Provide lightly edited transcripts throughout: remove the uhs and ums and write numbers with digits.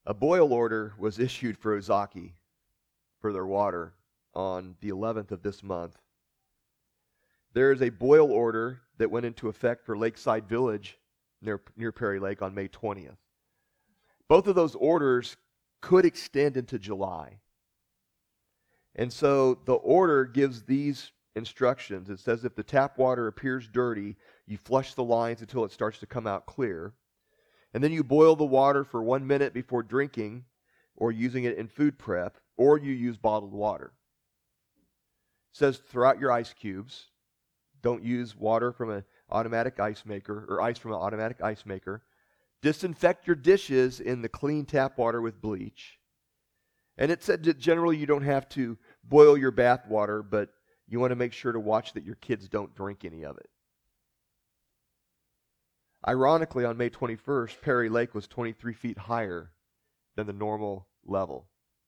A boil order was issued for Ozaki for their water on the 11th of this month. There is a boil order that went into effect for Lakeside Village near Perry Lake on May 20th. Both of those orders could extend into July. And so the order gives these instructions. It says if the tap water appears dirty, you flush the lines until it starts to come out clear. And then you boil the water for 1 minute before drinking or using it in food prep, or you use bottled water. It says throw out your ice cubes. Don't use water from an automatic ice maker or ice from an automatic ice maker. Disinfect your dishes in the clean tap water with bleach. And it said that generally you don't have to boil your bath water, but you want to make sure to watch that your kids don't drink any of it. Ironically, on May 21st, Perry Lake was 23 feet higher than the normal level.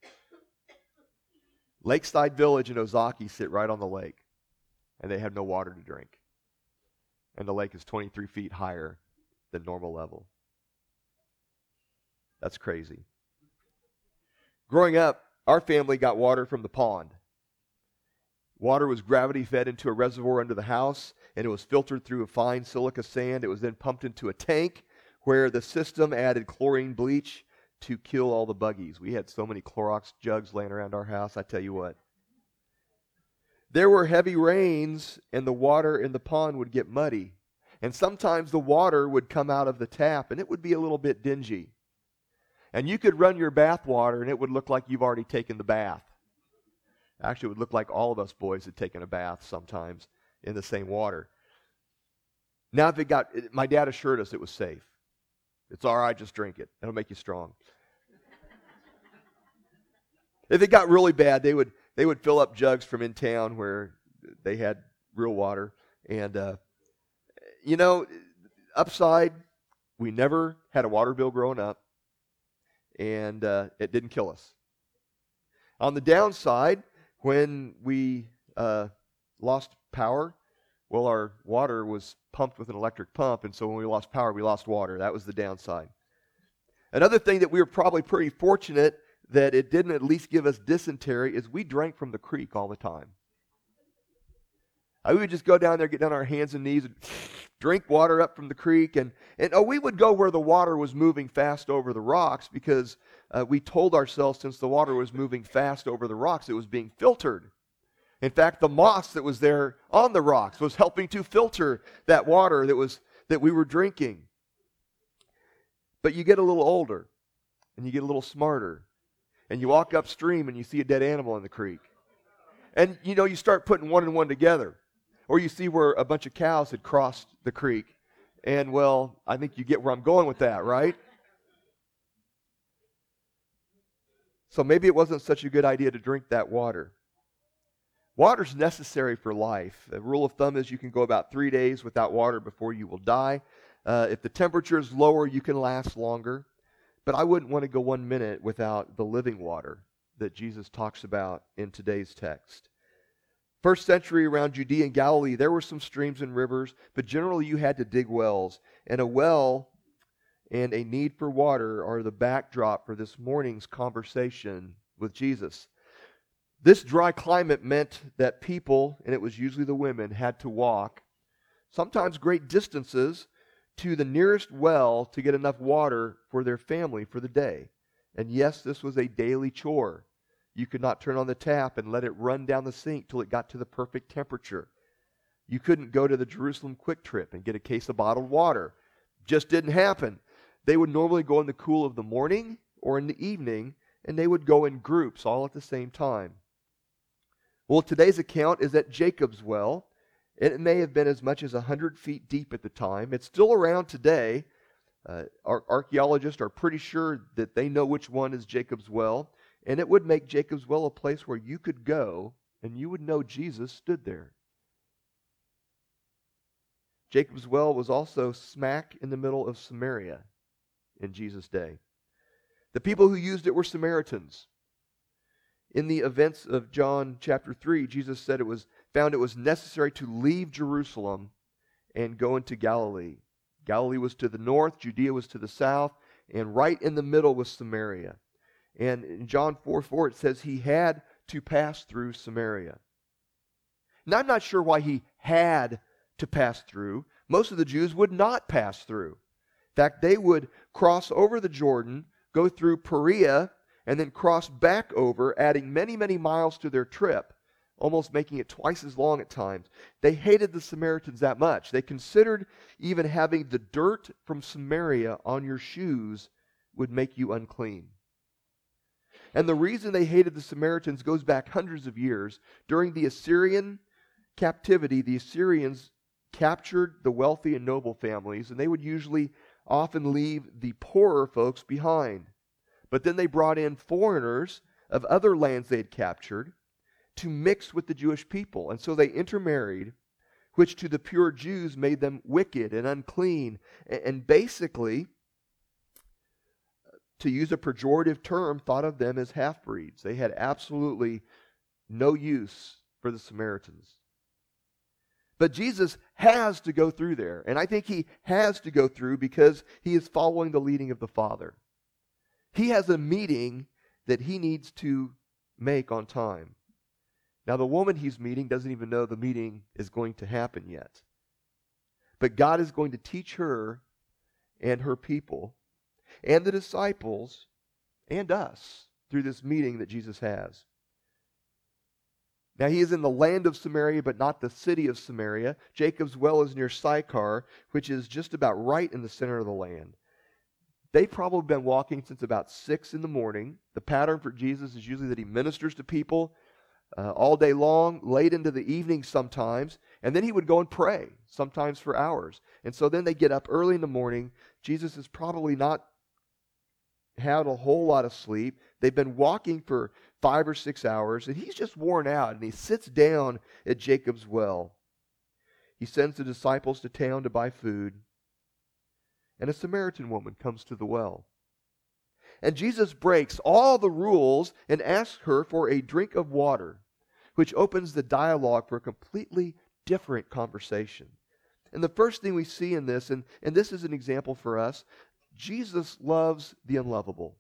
Lakeside Village and Ozaki sit right on the lake, and they have no water to drink. And the lake is 23 feet higher than normal level. That's crazy. Growing up, our family got water from the pond. Water was gravity fed into a reservoir under the house, and it was filtered through a fine silica sand. It was then pumped into a tank where the system added chlorine bleach to kill all the buggies. We had so many Clorox jugs laying around our house, I tell you what. There were heavy rains, and the water in the pond would get muddy. And sometimes the water would come out of the tap, and it would be a little bit dingy. And you could run your bath water, and it would look like you've already taken the bath. Actually, it would look like all of us boys had taken a bath sometimes in the same water. Now, my dad assured us it was safe. It's all right, just drink it. It'll make you strong. If it got really bad, they would fill up jugs from in town where they had real water. And, upside, we never had a water bill growing up, and it didn't kill us. On the downside, when we lost power, well, our water was pumped with an electric pump, and so when we lost power, we lost water. That was the downside. Another thing that we were probably pretty fortunate that it didn't at least give us dysentery is we drank from the creek all the time. We would just go down there, get down on our hands and knees, and drink water up from the creek. And we would go where the water was moving fast over the rocks because we told ourselves since the water was moving fast over the rocks, it was being filtered. In fact, the moss that was there on the rocks was helping to filter that water that we were drinking. But you get a little older, and you get a little smarter, and you walk upstream and you see a dead animal in the creek. And, you start putting one and one together. Or you see where a bunch of cows had crossed the creek. And, well, I think you get where I'm going with that, right? So maybe it wasn't such a good idea to drink that water. Water's necessary for life. The rule of thumb is you can go about 3 days without water before you will die. If the temperature is lower, you can last longer. But I wouldn't want to go 1 minute without the living water that Jesus talks about in today's text. First century around Judea and Galilee, there were some streams and rivers, but generally you had to dig wells. And a well and a need for water are the backdrop for this morning's conversation with Jesus. This dry climate meant that people, and it was usually the women, had to walk sometimes great distances to the nearest well to get enough water for their family for the day. And yes, this was a daily chore. You could not turn on the tap and let it run down the sink till it got to the perfect temperature. You couldn't go to the Jerusalem Quick Trip and get a case of bottled water. Just didn't happen. They would normally go in the cool of the morning or in the evening, and they would go in groups all at the same time. Well, today's account is at Jacob's well. It may have been as much as 100 feet deep at the time. It's still around today. Our archaeologists are pretty sure that they know which one is Jacob's well. And it would make Jacob's well a place where you could go and you would know Jesus stood there. Jacob's well was also smack in the middle of Samaria in Jesus' day. The people who used it were Samaritans. In the events of John chapter 3, Jesus said it was necessary to leave Jerusalem and go into Galilee. Galilee was to the north, Judea was to the south, and right in the middle was Samaria. And in John 4:4 it says he had to pass through Samaria. Now I'm not sure why he had to pass through. Most of the Jews would not pass through. In fact, they would cross over the Jordan, go through Perea, and then cross back over, adding many, many miles to their trip, almost making it twice as long at times. They hated the Samaritans that much. They considered even having the dirt from Samaria on your shoes would make you unclean. And the reason they hated the Samaritans goes back hundreds of years. During the Assyrian captivity, the Assyrians captured the wealthy and noble families, and they would usually often leave the poorer folks behind. But then they brought in foreigners of other lands they had captured to mix with the Jewish people. And so they intermarried, which to the pure Jews made them wicked and unclean. And basically, to use a pejorative term, thought of them as half-breeds. They had absolutely no use for the Samaritans. But Jesus has to go through there. And I think he has to go through because he is following the leading of the Father. He has a meeting that he needs to make on time. Now, the woman he's meeting doesn't even know the meeting is going to happen yet. But God is going to teach her and her people and the disciples and us through this meeting that Jesus has. Now, he is in the land of Samaria, but not the city of Samaria. Jacob's well is near Sychar, which is just about right in the center of the land. They've probably been walking since about 6 in the morning. The pattern for Jesus is usually that he ministers to people all day long, late into the evening sometimes, and then he would go and pray, sometimes for hours. And so then they get up early in the morning. Jesus has probably not had a whole lot of sleep. They've been walking for 5 or 6 hours, and he's just worn out, and he sits down at Jacob's well. He sends the disciples to town to buy food, and a Samaritan woman comes to the well. And Jesus breaks all the rules and asks her for a drink of water, which opens the dialogue for a completely different conversation. And the first thing we see in this, and this is an example for us, Jesus loves the unlovable.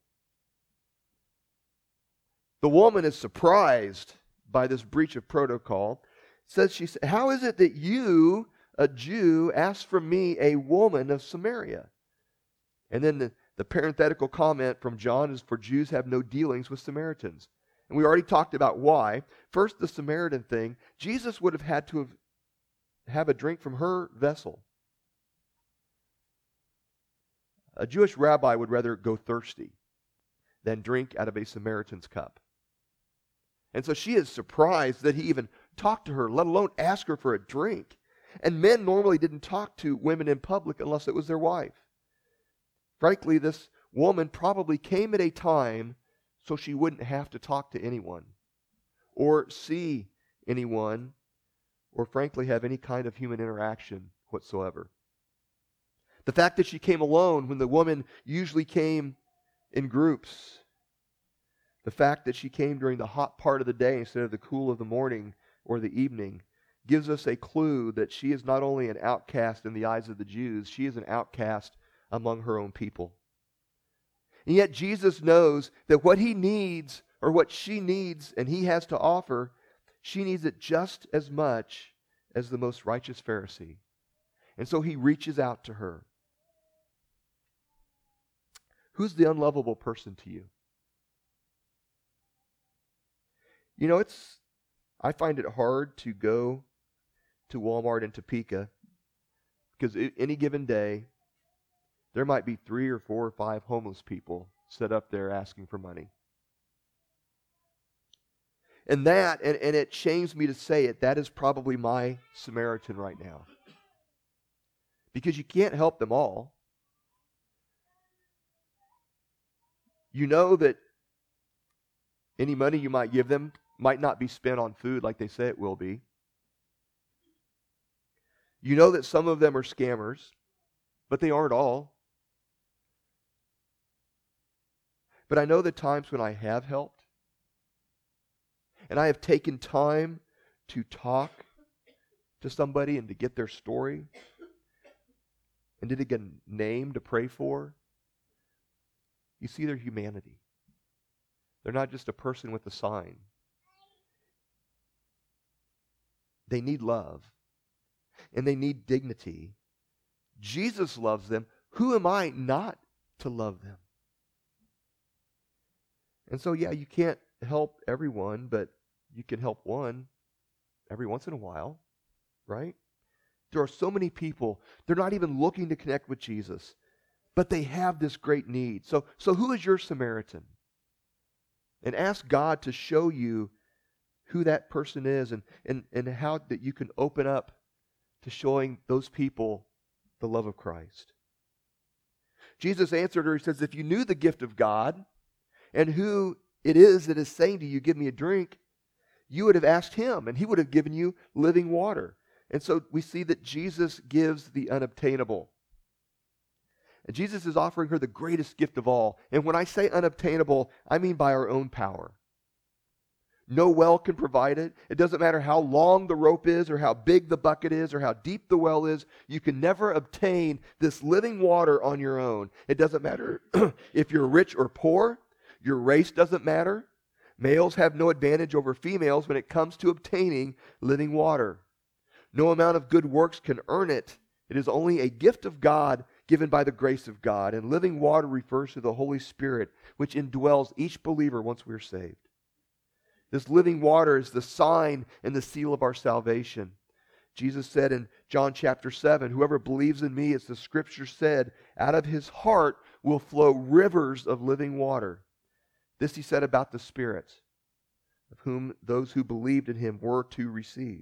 The woman is surprised by this breach of protocol. She said, "How is it that you, a Jew, ask from me, a woman of Samaria?" And then the parenthetical comment from John is, "For Jews have no dealings with Samaritans." And we already talked about why. First, the Samaritan thing. Jesus would have had to have a drink from her vessel. A Jewish rabbi would rather go thirsty than drink out of a Samaritan's cup. And so she is surprised that he even talked to her, let alone ask her for a drink. And men normally didn't talk to women in public unless it was their wife. Frankly, this woman probably came at a time so she wouldn't have to talk to anyone or see anyone or frankly have any kind of human interaction whatsoever. The fact that she came alone when the woman usually came in groups. The fact that she came during the hot part of the day instead of the cool of the morning or the evening gives us a clue that she is not only an outcast in the eyes of the Jews, she is an outcast among her own people. And yet Jesus knows that what he needs, or what she needs, and he has to offer, she needs it just as much as the most righteous Pharisee. And so he reaches out to her. Who's the unlovable person to you? You know, I find it hard to go to Walmart in Topeka because any given day, there might be 3 or 4 or 5 homeless people set up there asking for money. And it shames me to say it, that is probably my Samaritan right now. Because you can't help them all. You know that any money you might give them might not be spent on food like they say it will be. You know that some of them are scammers, but they aren't all. But I know the times when I have helped, and I have taken time to talk to somebody and to get their story, and to get a name to pray for, You see their humanity. They're not just a person with a sign. They need love. And they need dignity. Jesus loves them. Who am I not to love them? And so, yeah, you can't help everyone, but you can help one every once in a while, right? There are so many people, they're not even looking to connect with Jesus, but they have this great need. So who is your Samaritan? And ask God to show you who that person is and how that you can open up to showing those people the love of Christ. Jesus answered her, he says, if you knew the gift of God and who it is that is saying to you, give me a drink, you would have asked him and he would have given you living water. And so we see that Jesus gives the unobtainable. And Jesus is offering her the greatest gift of all. And when I say unobtainable, I mean by our own power. No well can provide it. It doesn't matter how long the rope is or how big the bucket is or how deep the well is. You can never obtain this living water on your own. It doesn't matter if you're rich or poor. Your race doesn't matter. Males have no advantage over females when it comes to obtaining living water. No amount of good works can earn it. It is only a gift of God given by the grace of God. And living water refers to the Holy Spirit, which indwells each believer once we are saved. This living water is the sign and the seal of our salvation. Jesus said in John chapter 7, whoever believes in me, as the scripture said, out of his heart will flow rivers of living water. This he said about the Spirit, of whom those who believed in him were to receive.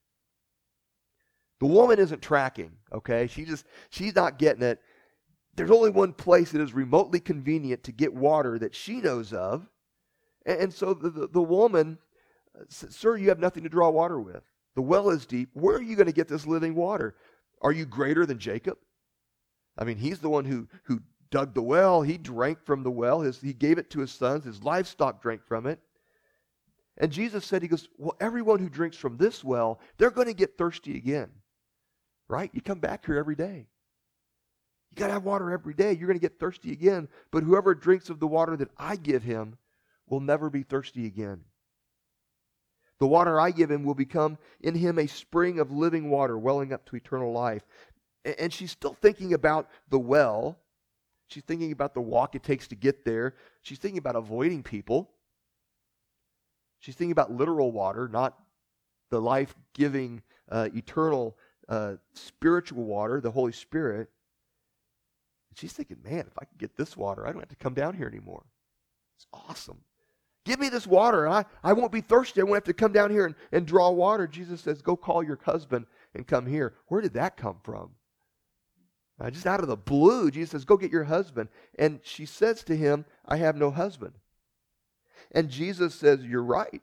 The woman isn't tracking, okay? She's not getting it. There's only one place that is remotely convenient to get water that she knows of. And so the woman said, sir, you have nothing to draw water with. The well is deep. Where are you going to get this living water? Are you greater than Jacob? I mean, he's the one who dug the well. He drank from the well. He gave it to his sons. His livestock drank from it. And Jesus said, he goes, well, everyone who drinks from this well, they're going to get thirsty again. Right? You come back here every day. You got to have water every day. You're going to get thirsty again. But whoever drinks of the water that I give him will never be thirsty again. The water I give him will become in him a spring of living water welling up to eternal life. And she's still thinking about the well. She's thinking about the walk it takes to get there. She's thinking about avoiding people. She's thinking about literal water, not the life-giving, eternal, spiritual water, the Holy Spirit. She's thinking, man, if I could get this water, I don't have to come down here anymore. It's awesome. Give me this water. I won't be thirsty. I won't have to come down here and draw water. Jesus says, go call your husband and come here. Where did that come from? Just out of the blue, Jesus says, go get your husband. And she says to him, I have no husband. And Jesus says, you're right.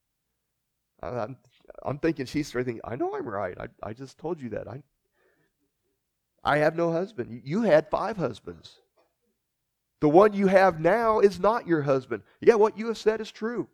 I'm thinking she's thinking, I know I'm right. I just told you that. I have no husband. You had 5 husbands. The one you have now is not your husband. Yeah, what you have said is true.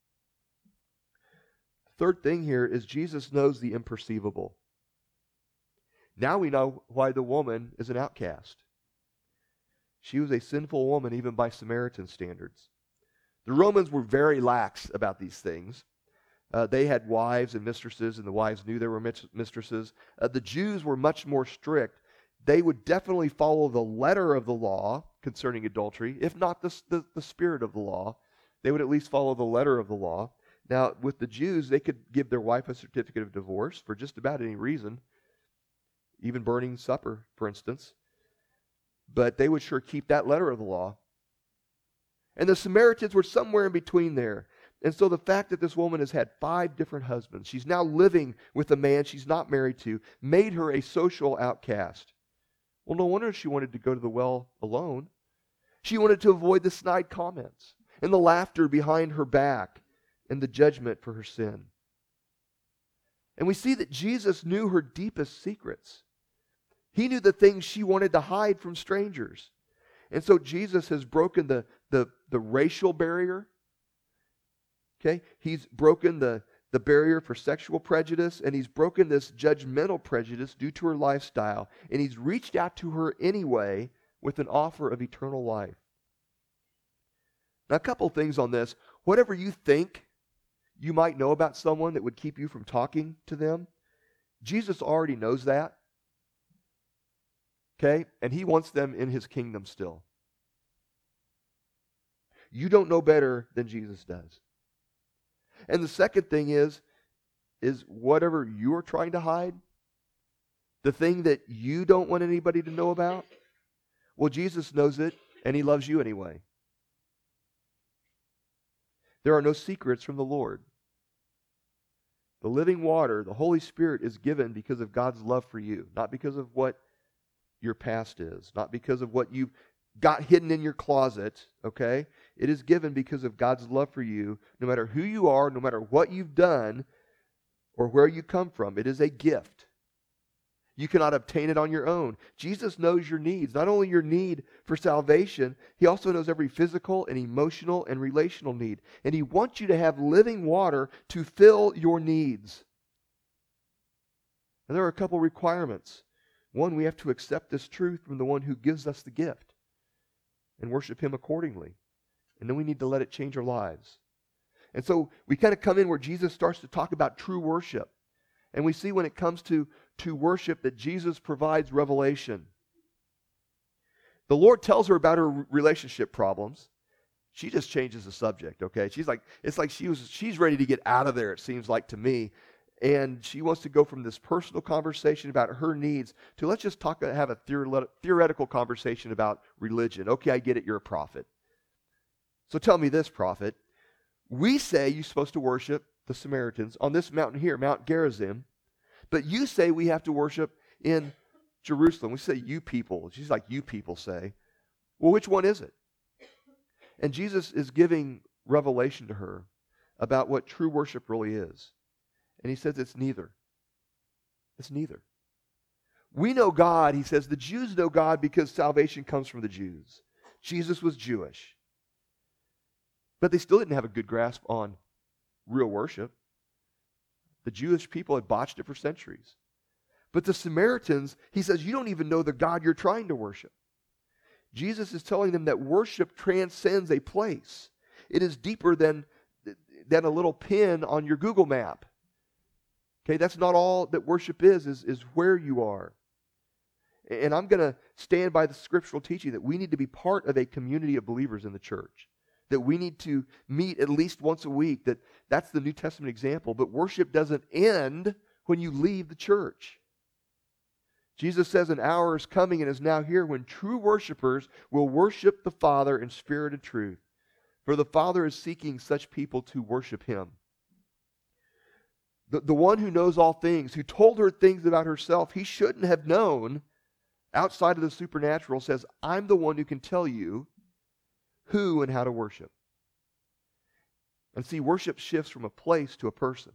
Third thing here is Jesus knows the imperceivable. Now we know why the woman is an outcast. She was a sinful woman even by Samaritan standards. The Romans were very lax about these things. They had wives and mistresses, and the wives knew there were mistresses. The Jews were much more strict. They would definitely follow the letter of the law concerning adultery, if not the spirit of the law. They would at least follow the letter of the law. Now, with the Jews, they could give their wife a certificate of divorce for just about any reason, even burning supper, for instance. But they would sure keep that letter of the law. And the Samaritans were somewhere in between there. And so the fact that this woman has had 5 different husbands, she's now living with a man she's not married to, made her a social outcast. Well, no wonder she wanted to go to the well alone. She wanted to avoid the snide comments and the laughter behind her back and the judgment for her sin. And we see that Jesus knew her deepest secrets. He knew the things she wanted to hide from strangers. And so Jesus has broken the racial barrier. Okay? He's broken the barrier for sexual prejudice, and he's broken this judgmental prejudice due to her lifestyle. And he's reached out to her anyway with an offer of eternal life. Now, a couple things on this. Whatever you think you might know about someone that would keep you from talking to them, Jesus already knows that. Okay? And he wants them in his kingdom still. You don't know better than Jesus does. And the second thing is whatever you are trying to hide, the thing that you don't want anybody to know about, well, Jesus knows it, and he loves you anyway. There are no secrets from the Lord. The living water, the Holy Spirit, is given because of God's love for you, not because of what your past is, not because of what you've got hidden in your closet, okay? It is given because of God's love for you, no matter who you are, no matter what you've done, or where you come from. It is a gift. You cannot obtain it on your own. Jesus knows your needs, not only your need for salvation, he also knows every physical and emotional and relational need. And he wants you to have living water to fill your needs. And there are a couple requirements. One, we have to accept this truth from the one who gives us the gift and worship him accordingly. And then we need to let it change our lives. And so we kind of come in where Jesus starts to talk about true worship. And we see when it comes to worship that Jesus provides revelation. The Lord tells her about her relationship problems. She just changes the subject, okay? It's like she's ready to get out of there, it seems like to me. And she wants to go from this personal conversation about her needs to let's just have a theoretical conversation about religion. Okay, I get it, you're a prophet. So tell me this, prophet. We say you're supposed to worship the Samaritans on this mountain here, Mount Gerizim, but you say we have to worship in Jerusalem. We say you people. She's like, you people say. Well, which one is it? And Jesus is giving revelation to her about what true worship really is. And he says it's neither. It's neither. We know God, he says, the Jews know God because salvation comes from the Jews. Jesus was Jewish. But they still didn't have a good grasp on real worship. The Jewish people had botched it for centuries. But the Samaritans, he says, you don't even know the God you're trying to worship. Jesus is telling them that worship transcends a place. It is deeper than a little pin on your Google map. Okay, that's not all that worship is where you are. And I'm going to stand by the scriptural teaching that we need to be part of a community of believers in the church. That we need to meet at least once a week. That's the New Testament example. But worship doesn't end when you leave the church. Jesus says an hour is coming and is now here when true worshipers will worship the Father in spirit and truth. For the Father is seeking such people to worship him. The one who knows all things, who told her things about herself he shouldn't have known outside of the supernatural, says, I'm the one who can tell you who and how to worship. And see, worship shifts from a place to a person.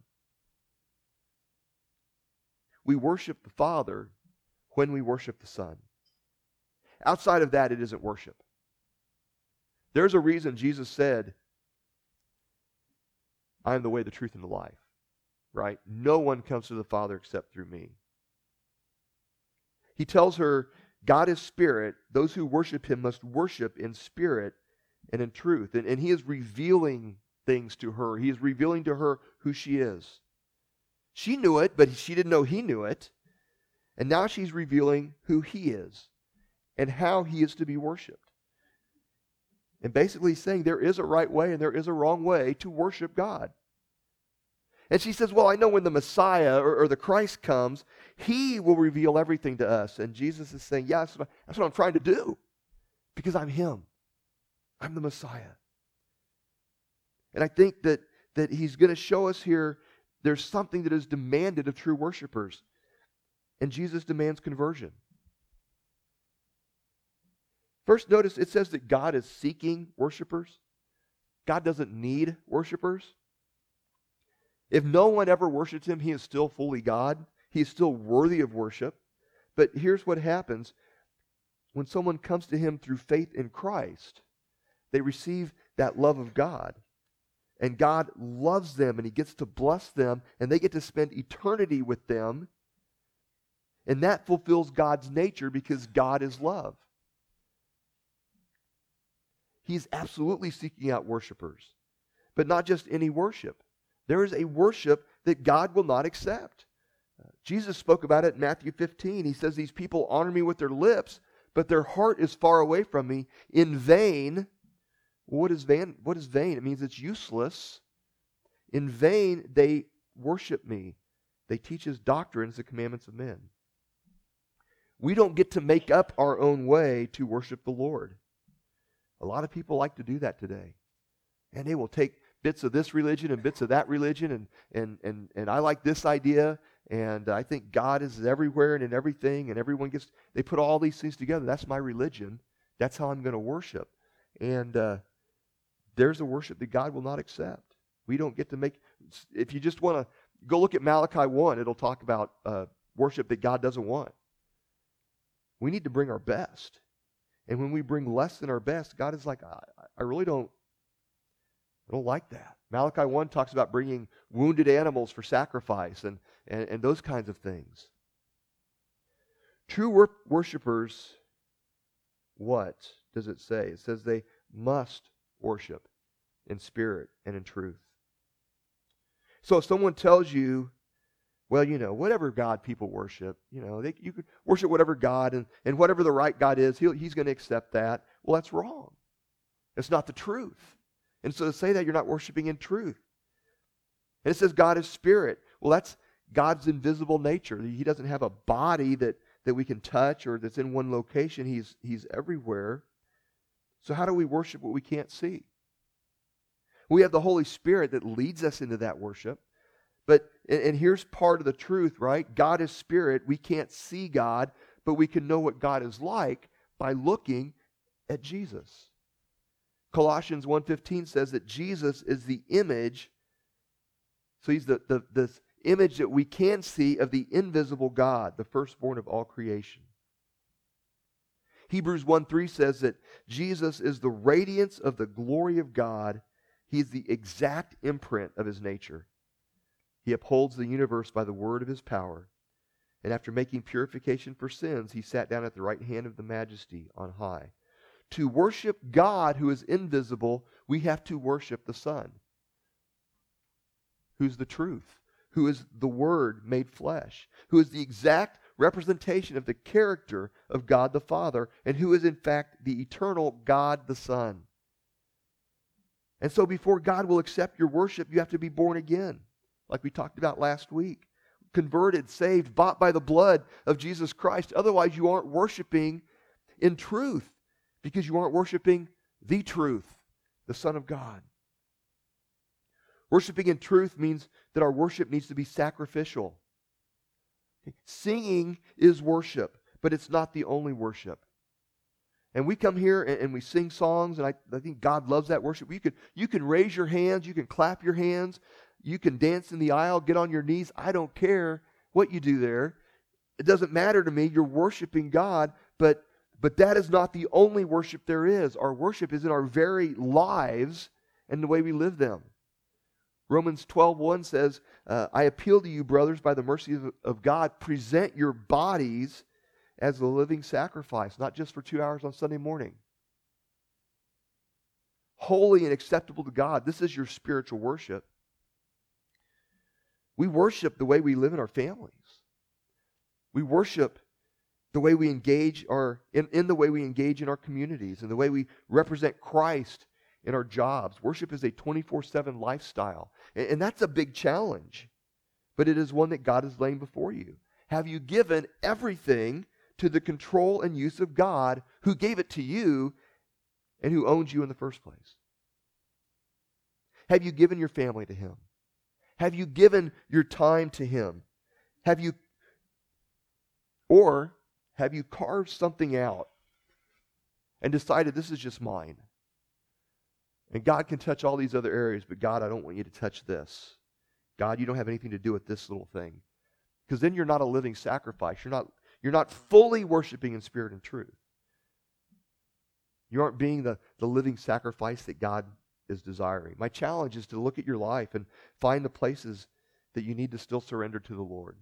We worship the Father when we worship the Son. Outside of that, it isn't worship. There's a reason Jesus said, I am the way, the truth, and the life. Right? No one comes to the Father except through me. He tells her, God is spirit. Those who worship him must worship in spirit and in truth. And he is revealing things to her. He is revealing to her who she is. She knew it, but she didn't know he knew it. And now she's revealing who he is and how he is to be worshiped. And basically saying there is a right way and there is a wrong way to worship God. And she says, well, I know when the Messiah or the Christ comes, he will reveal everything to us. And Jesus is saying, yeah, that's what I'm trying to do. Because I'm him. I'm the Messiah. And I think that he's going to show us here there's something that is demanded of true worshipers. And Jesus demands conversion. First, notice it says that God is seeking worshipers. God doesn't need worshipers. If no one ever worships him, he is still fully God. He is still worthy of worship. But here's what happens. When someone comes to him through faith in Christ, they receive that love of God. And God loves them and he gets to bless them and they get to spend eternity with them. And that fulfills God's nature because God is love. He's absolutely seeking out worshipers. But not just any worship. There is a worship that God will not accept. Jesus spoke about it in Matthew 15. He says, these people honor me with their lips, but their heart is far away from me. In vain. What is vain? It means it's useless. In vain they worship me. They teach as doctrines the commandments of men. We don't get to make up our own way to worship the Lord. A lot of people like to do that today. And they will take bits of this religion and bits of that religion, and I like this idea, and I think God is everywhere and in everything, and everyone they put all these things together. That's my religion. That's how I'm going to worship. And there's a worship that God will not accept. We don't get to make, if you just want to go look at Malachi 1, it'll talk about worship that God doesn't want. We need to bring our best. And when we bring less than our best, God is like, I really don't like that. Malachi 1 talks about bringing wounded animals for sacrifice and those kinds of things. True worshipers, what does it say? It says they must worship in spirit and in truth. So if someone tells you, well, whatever God people worship, you could worship whatever God, and whatever the right God is, He's going to accept that. Well, that's wrong. It's not the truth. And so to say that, you're not worshiping in truth. And it says God is spirit. Well, that's God's invisible nature. He doesn't have a body that we can touch or that's in one location. He's everywhere. So how do we worship what we can't see? We have the Holy Spirit that leads us into that worship. And here's part of the truth, right? God is spirit. We can't see God, but we can know what God is like by looking at Jesus. Colossians 1:15 says that Jesus is the image. So He's the image that we can see of the invisible God, the firstborn of all creation. Hebrews 1:3 says that Jesus is the radiance of the glory of God. He is the exact imprint of His nature. He upholds the universe by the word of His power. And after making purification for sins, He sat down at the right hand of the Majesty on high. To worship God who is invisible, we have to worship the Son, who's the truth, who is the Word made flesh, who is the exact representation of the character of God the Father, and who is in fact the eternal God the Son. And so before God will accept your worship, you have to be born again, like we talked about last week. Converted, saved, bought by the blood of Jesus Christ. Otherwise, you aren't worshiping in truth, because you aren't worshiping the truth, the Son of God. Worshiping in truth means that our worship needs to be sacrificial. Singing is worship, but it's not the only worship. And we come here and we sing songs, and I think God loves that worship. You can raise your hands, you can clap your hands, you can dance in the aisle, get on your knees. I don't care what you do there. It doesn't matter to me. You're worshiping God, but that is not the only worship there is. Our worship is in our very lives and the way we live them. Romans 12:1 says, I appeal to you, brothers, by the mercy of God, present your bodies as a living sacrifice, not just for 2 hours on Sunday morning. Holy and acceptable to God. This is your spiritual worship. We worship the way we live in our families. We worship the way we engage in the way we engage in our communities, and the way we represent Christ in our jobs. Worship is a 24/7 lifestyle. And that's a big challenge. But it is one that God is laying before you. Have you given everything to the control and use of God, who gave it to you and who owns you in the first place? Have you given your family to Him? Have you given your time to Him? Have you carved something out and decided this is just mine? And God can touch all these other areas, but God, I don't want you to touch this. God, you don't have anything to do with this little thing. Because then you're not a living sacrifice. You're not fully worshiping in spirit and truth. You aren't being the living sacrifice that God is desiring. My challenge is to look at your life and find the places that you need to still surrender to the Lord.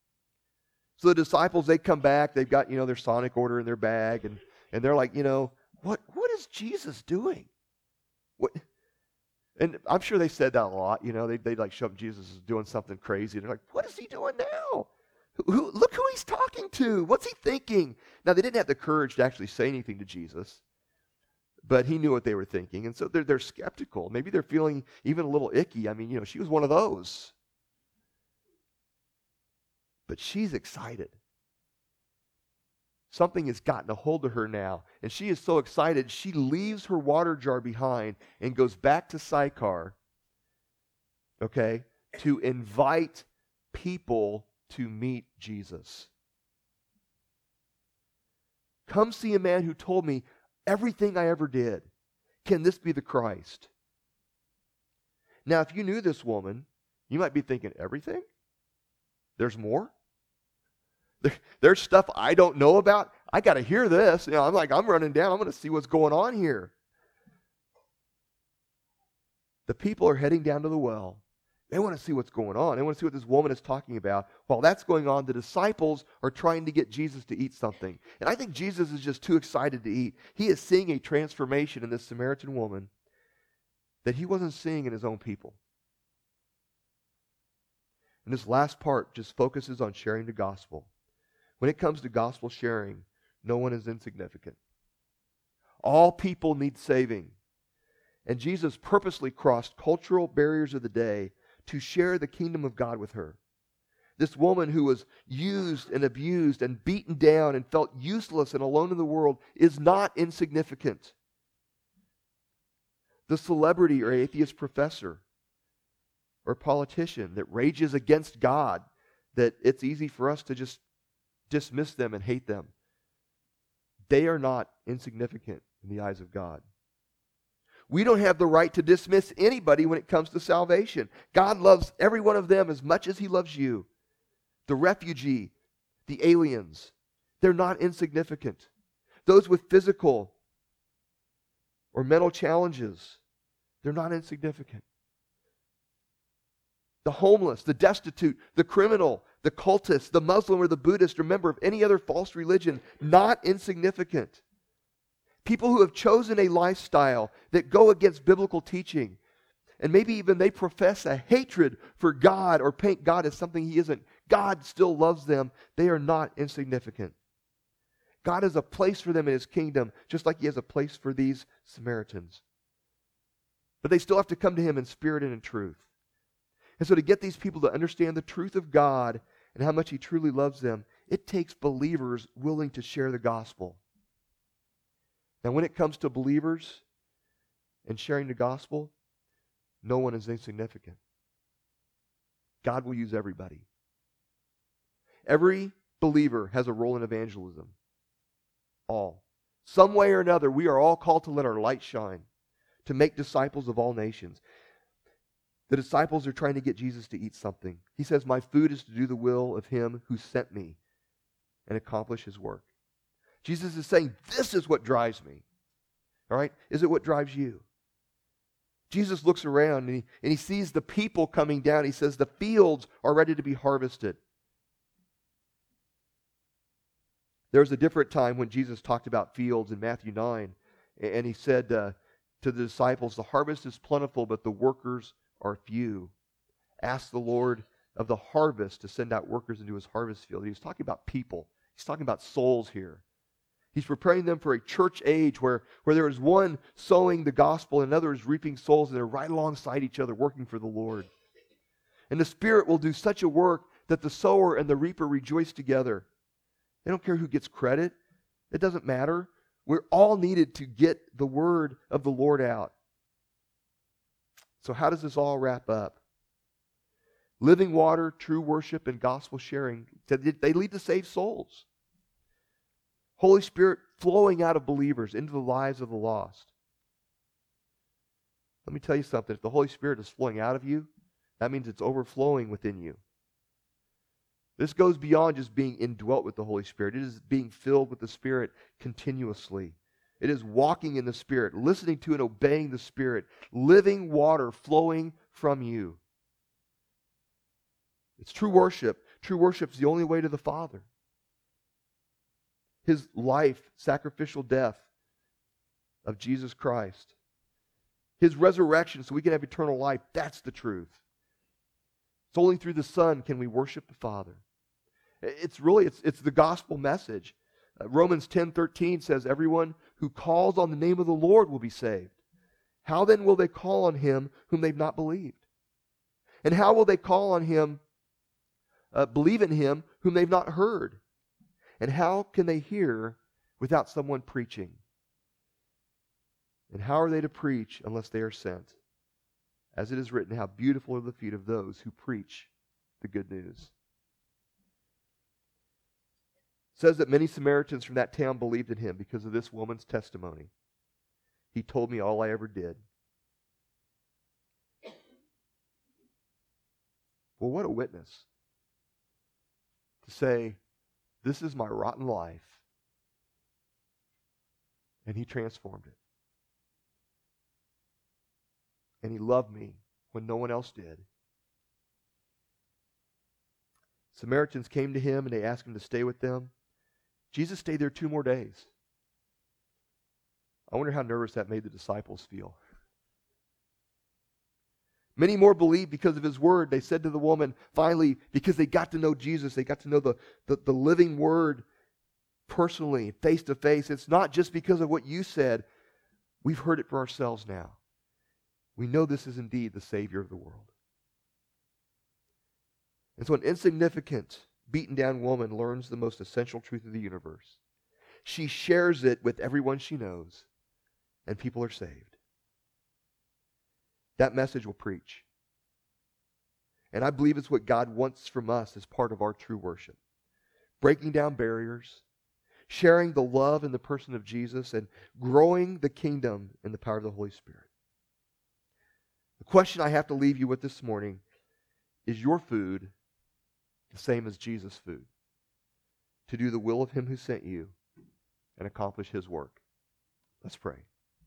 So the disciples, they come back, they've got, their sonic order in their bag, and they're like, what is Jesus doing? What? And I'm sure they said that a lot. They like show up Jesus is doing something crazy. They're like, what is he doing now? Look who he's talking to. What's he thinking? Now, they didn't have the courage to actually say anything to Jesus, but he knew what they were thinking. And so they're skeptical. Maybe they're feeling even a little icky. I mean, she was one of those. But she's excited. Something has gotten a hold of her now, and she is so excited, she leaves her water jar behind and goes back to Sychar, okay, to invite people to meet Jesus. Come see a man who told me everything I ever did. Can this be the Christ? Now, if you knew this woman, you might be thinking, everything? There's more? There's stuff I don't know about. I got to hear this. I'm running down. I'm going to see what's going on here. The people are heading down to the well. They want to see what's going on. They want to see what this woman is talking about. While that's going on, the disciples are trying to get Jesus to eat something. And I think Jesus is just too excited to eat. He is seeing a transformation in this Samaritan woman that he wasn't seeing in his own people. And this last part just focuses on sharing the gospel. When it comes to gospel sharing, no one is insignificant. All people need saving. And Jesus purposely crossed cultural barriers of the day to share the kingdom of God with her. This woman who was used and abused and beaten down and felt useless and alone in the world is not insignificant. The celebrity or atheist professor or politician that rages against God, that it's easy for us to just dismiss them and hate them. They are not insignificant in the eyes of God. We don't have the right to dismiss anybody when it comes to salvation. God loves every one of them as much as he loves you. The refugee, the aliens, they're not insignificant. Those with physical or mental challenges, they're not insignificant. The homeless, the destitute, the criminal, the cultist, the Muslim or the Buddhist or member of any other false religion, not insignificant. People who have chosen a lifestyle that go against biblical teaching, and maybe even they profess a hatred for God or paint God as something he isn't. God still loves them. They are not insignificant. God has a place for them in his kingdom, just like he has a place for these Samaritans. But they still have to come to him in spirit and in truth. And so to get these people to understand the truth of God and how much he truly loves them, it takes believers willing to share the gospel. Now, when it comes to believers and sharing the gospel, no one is insignificant. God will use everybody. Every believer has a role in evangelism. All. Some way or another, we are all called to let our light shine, to make disciples of all nations. The disciples are trying to get Jesus to eat something. He says, my food is to do the will of him who sent me and accomplish his work. Jesus is saying, this is what drives me. All right? Is it what drives you? Jesus looks around and he sees the people coming down. He says, the fields are ready to be harvested. There was a different time when Jesus talked about fields in Matthew 9. And he said to the disciples, the harvest is plentiful, but the workers are few. Ask the Lord of the harvest to send out workers into his harvest field. He was talking about people. He's talking about souls here. He's preparing them for a church age where there is one sowing the gospel and another is reaping souls, and they're right alongside each other working for the Lord. And the Spirit will do such a work that the sower and the reaper rejoice together. They don't care who gets credit. It doesn't matter. We're all needed to get the word of the Lord out. So how does this all wrap up? Living water, true worship, and gospel sharing, they lead to saved souls. Holy Spirit flowing out of believers into the lives of the lost. Let me tell you something. If the Holy Spirit is flowing out of you, that means it's overflowing within you. This goes beyond just being indwelt with the Holy Spirit. It is being filled with the Spirit continuously. It is walking in the Spirit, listening to and obeying the Spirit, living water flowing from you. It's true worship. True worship is the only way to the Father. His life, sacrificial death, of Jesus Christ. His resurrection so we can have eternal life. That's the truth. It's only through the Son can we worship the Father. It's the gospel message. Romans 10:13 says, everyone who calls on the name of the Lord will be saved. How then will they call on him whom they've not believed? And how will they call on him, believe in him whom they've not heard? And how can they hear without someone preaching? And how are they to preach unless they are sent? As it is written, how beautiful are the feet of those who preach the good news. It says that many Samaritans from that town believed in him because of this woman's testimony. He told me all I ever did. Well, what a witness. To say, this is my rotten life. And he transformed it. And he loved me when no one else did. Samaritans came to him and they asked him to stay with them. Jesus stayed there 2 more days. I wonder how nervous that made the disciples feel. Many more believed because of his word. They said to the woman, finally, because they got to know Jesus, they got to know the living word personally, face to face. It's not just because of what you said. We've heard it for ourselves now. We know this is indeed the Savior of the world. And so an insignificant, beaten down woman learns the most essential truth of the universe. She shares it with everyone she knows, and people are saved. That message will preach. And I believe it's what God wants from us as part of our true worship. Breaking down barriers, sharing the love in the person of Jesus, and growing the kingdom in the power of the Holy Spirit. The question I have to leave you with this morning, is your food the same as Jesus' food? To do the will of him who sent you and accomplish his work. Let's pray.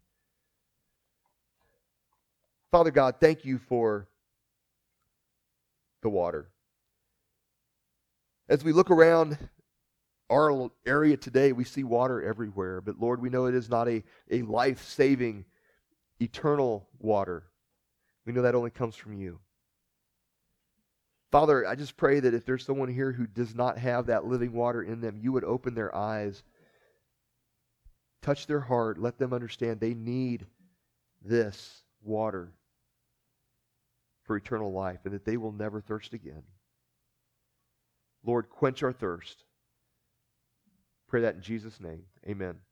Father God, thank you for the water. As we look around our area today, we see water everywhere. But Lord, we know it is not a life-saving, eternal water. We know that only comes from you. Father, I just pray that if there's someone here who does not have that living water in them, you would open their eyes, touch their heart, let them understand they need this water for eternal life and that they will never thirst again. Lord, quench our thirst. Pray that in Jesus' name. Amen.